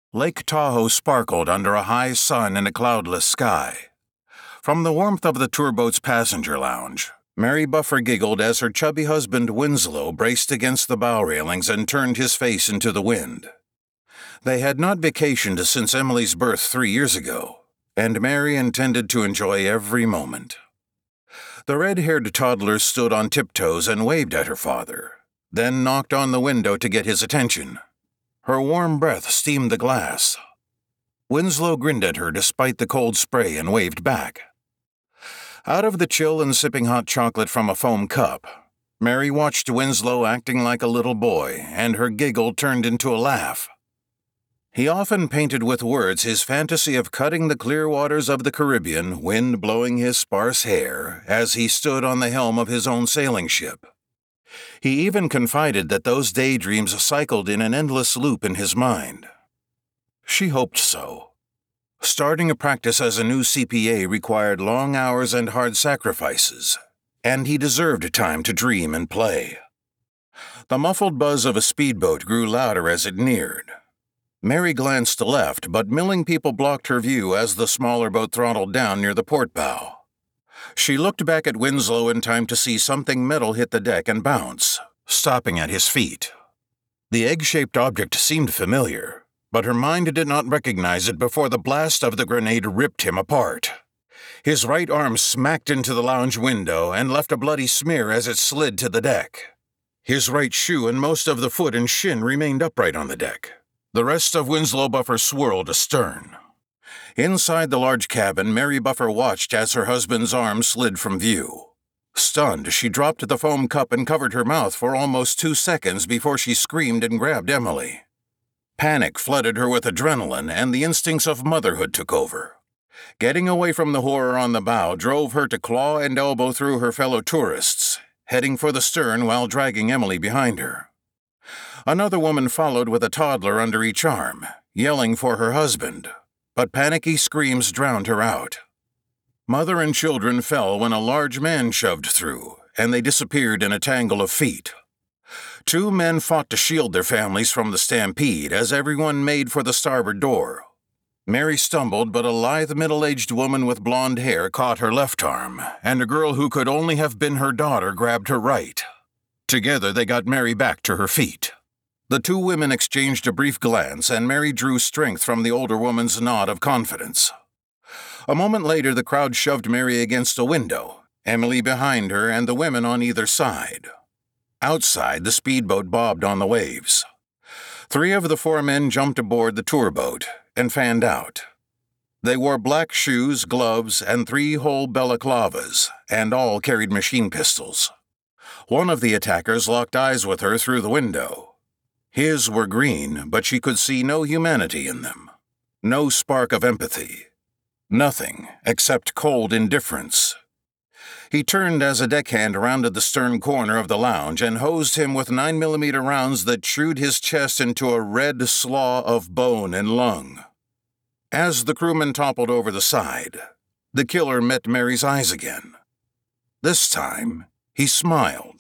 Lake Tahoe sparkled under a high sun in a cloudless sky. From the warmth of the tourboat's passenger lounge, Mary Buffer giggled as her chubby husband Winslow braced against the bow railings and turned his face into the wind. They had not vacationed since Emily's birth 3 years ago, and Mary intended to enjoy every moment. The red-haired toddler stood on tiptoes and waved at her father, then knocked on the window to get his attention. Her warm breath steamed the glass. Winslow grinned at her despite the cold spray and waved back. Out of the chill and sipping hot chocolate from a foam cup, Mary watched Winslow acting like a little boy, and her giggle turned into a laugh. He often painted with words his fantasy of cutting the clear waters of the Caribbean, wind blowing his sparse hair, as he stood on the helm of his own sailing ship. He even confided that those daydreams cycled in an endless loop in his mind. She hoped so. Starting a practice as a new CPA required long hours and hard sacrifices, and he deserved time to dream and play. The muffled buzz of a speedboat grew louder as it neared. Mary glanced left, but milling people blocked her view as the smaller boat throttled down near the port bow. She looked back at Winslow in time to see something metal hit the deck and bounce, stopping at his feet. The egg-shaped object seemed familiar, but her mind did not recognize it before the blast of the grenade ripped him apart. His right arm smacked into the lounge window and left a bloody smear as it slid to the deck. His right shoe and most of the foot and shin remained upright on the deck. The rest of Winslow Buffer swirled astern. Inside the large cabin, Mary Buffer watched as her husband's arm slid from view. Stunned, she dropped the foam cup and covered her mouth for almost 2 seconds before she screamed and grabbed Emily. Panic flooded her with adrenaline, and the instincts of motherhood took over. Getting away from the horror on the bow drove her to claw and elbow through her fellow tourists, heading for the stern while dragging Emily behind her. Another woman followed with a toddler under each arm, yelling for her husband, but panicky screams drowned her out. Mother and children fell when a large man shoved through, and they disappeared in a tangle of feet. 2 men fought to shield their families from the stampede as everyone made for the starboard door. Mary stumbled, but a lithe middle-aged woman with blonde hair caught her left arm, and a girl who could only have been her daughter grabbed her right. Together they got Mary back to her feet. The 2 women exchanged a brief glance, and Mary drew strength from the older woman's nod of confidence. A moment later, the crowd shoved Mary against a window, Emily behind her and the women on either side. Outside, the speedboat bobbed on the waves. 3 of the 4 men jumped aboard the tour boat and fanned out. They wore black shoes, gloves, and 3-hole balaclavas, and all carried machine pistols. One of the attackers locked eyes with her through the window. His were green, but she could see no humanity in them. No spark of empathy. Nothing except cold indifference. He turned as a deckhand rounded the stern corner of the lounge and hosed him with 9mm rounds that chewed his chest into a red slaw of bone and lung. As the crewman toppled over the side, the killer met Mary's eyes again. This time, he smiled.